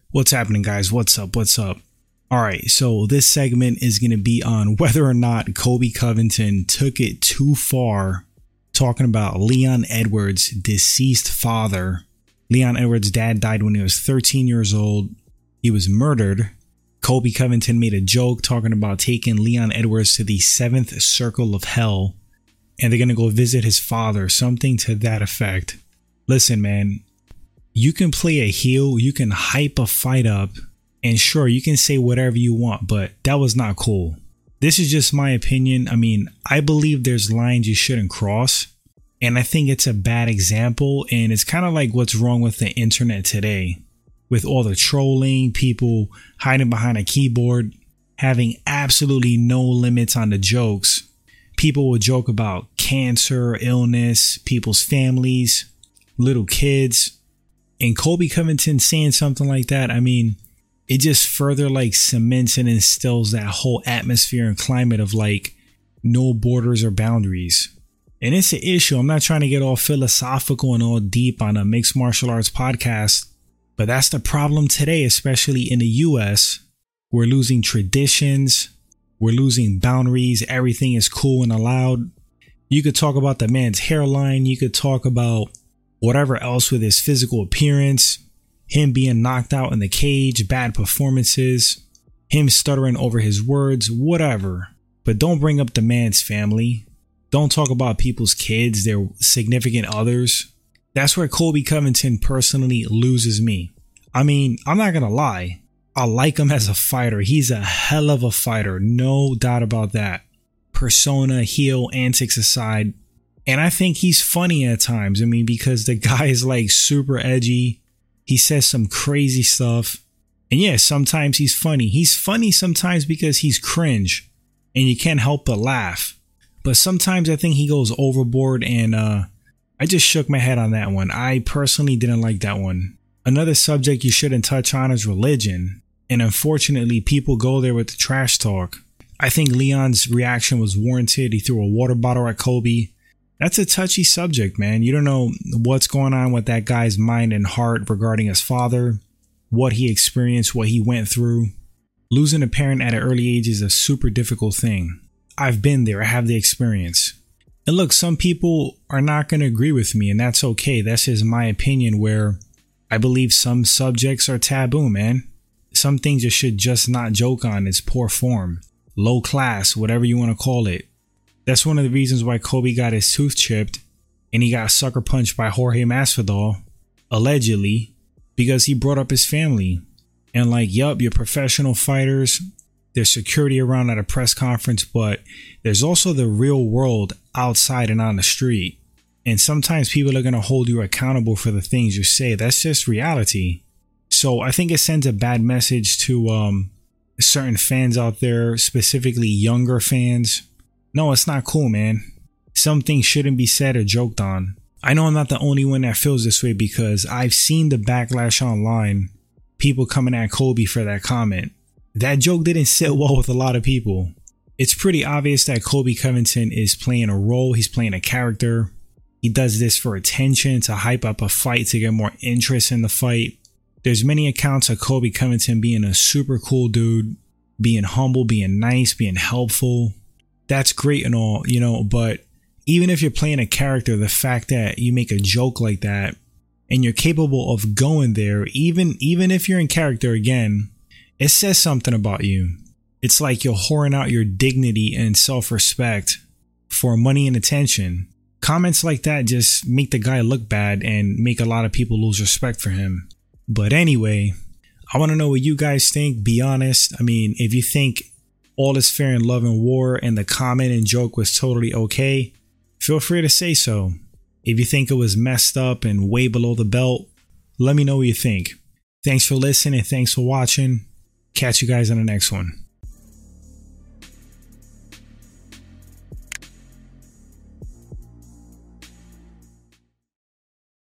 What's happening, guys? What's up? All right, so this segment is going to be on whether or not Colby Covington took it too far, talking about Leon Edwards' deceased father. Leon Edwards' dad died when he was 13 years old. He was murdered. Colby Covington made a joke talking about taking Leon Edwards to the seventh circle of hell, and they're going to go visit his father, something to that effect. Listen, man, you can play a heel, you can hype a fight up, and sure, you can say whatever you want, but that was not cool. This is just my opinion. I mean, I believe there's lines you shouldn't cross, and I think it's a bad example, and it's kind of like what's wrong with the internet today. With all the trolling, people hiding behind a keyboard, having absolutely no limits on the jokes. People will joke about cancer, illness, people's families, little kids. And Colby Covington saying something like that, I mean, it just further like cements and instills that whole atmosphere and climate of like no borders or boundaries. And it's an issue. I'm not trying to get all philosophical and all deep on a mixed martial arts podcast, but that's the problem today, especially in the US. We're losing traditions. We're losing boundaries. Everything is cool and allowed. You could talk about the man's hairline. You could talk about whatever else with his physical appearance, him being knocked out in the cage, bad performances, him stuttering over his words, whatever. But don't bring up the man's family. Don't talk about people's kids, their significant others. That's where Colby Covington personally loses me. I mean, I'm not going to lie. I like him as a fighter. He's a hell of a fighter. No doubt about that. Persona, heel, antics aside. And I think he's funny at times. I mean, because the guy is like super edgy. He says some crazy stuff. And yeah, sometimes he's funny. He's funny sometimes because he's cringe and you can't help but laugh. But sometimes I think he goes overboard, and I just shook my head on that one. I personally didn't like that one. Another subject you shouldn't touch on is religion. And unfortunately, people go there with the trash talk. I think Leon's reaction was warranted. He threw a water bottle at Colby. That's a touchy subject, man. You don't know what's going on with that guy's mind and heart regarding his father, what he experienced, what he went through. Losing a parent at an early age is a super difficult thing. I've been there. I have the experience. And look, some people are not going to agree with me, and that's okay. That's just my opinion, where I believe some subjects are taboo, man. Some things you should just not joke on. It's poor form, low class, whatever you want to call it. That's one of the reasons why Colby got his tooth chipped and he got sucker punched by Jorge Masvidal, allegedly, because he brought up his family. And like, yup, you're professional fighters. There's security around at a press conference, but there's also the real world outside and on the street. And sometimes people are going to hold you accountable for the things you say. That's just reality. So I think it sends a bad message to certain fans out there, specifically younger fans. No, it's not cool, man. Some things shouldn't be said or joked on. I know I'm not the only one that feels this way, because I've seen the backlash online. People coming at Colby for that comment. That joke didn't sit well with a lot of people. It's pretty obvious that Colby Covington is playing a role. He's playing a character. He does this for attention, to hype up a fight, to get more interest in the fight. There's many accounts of Colby Covington being a super cool dude, being humble, being nice, being helpful. That's great and all, you know, but even if you're playing a character, the fact that you make a joke like that and you're capable of going there, even if you're in character, again, it says something about you. It's like you're whoring out your dignity and self-respect for money and attention. Comments like that just make the guy look bad and make a lot of people lose respect for him. But anyway, I want to know what you guys think. Be honest. I mean, if you think all is fair in love and war and the comment and joke was totally okay, feel free to say so. If you think it was messed up and way below the belt, let me know what you think. Thanks for listening. Thanks for watching. Catch you guys on the next one.